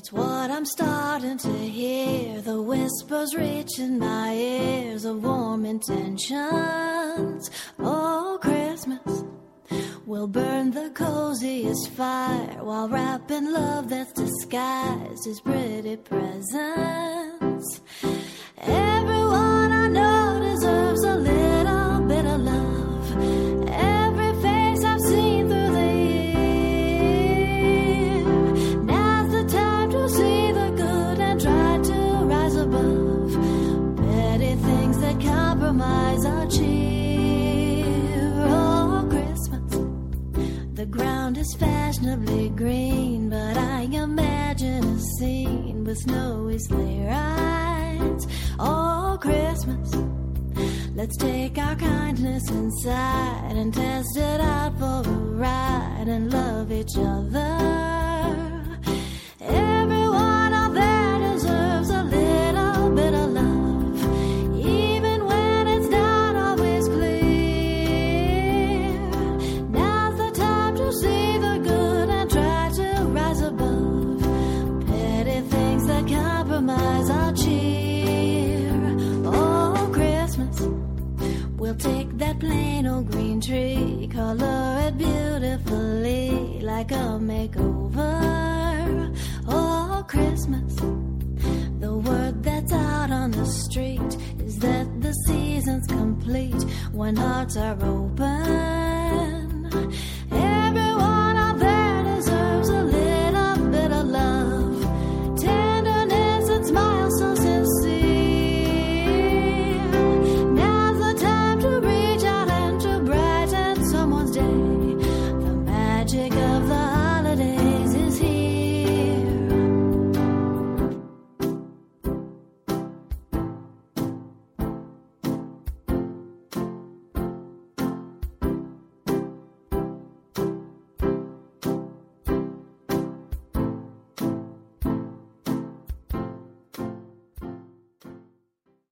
It's what I'm starting to hear, the whispers reaching my ears of warm intentions. Oh, Christmas will burn the coziest fire while wrapping love that's disguised as pretty presents. Everyone I know deserves a little bit of love. Every face I've seen through the year. Now's the time to see the good and try to rise above petty things that compromise our cheer. Oh, Christmas, the ground is fashionably green, but I imagine a scene with snowy sleigh rides. Oh, Christmas, let's take our kindness inside and test it out for a ride and love each other. Everyone out there deserves a little bit of love, even when it's not always clear. Now's the time to see the good and try to rise above petty things that compromise our cheer. Oh, Christmas, we'll take that plain old green tree, color it beautifully like a makeover. Oh, Christmas, the word that's out on the street is that the season's complete when hearts are open.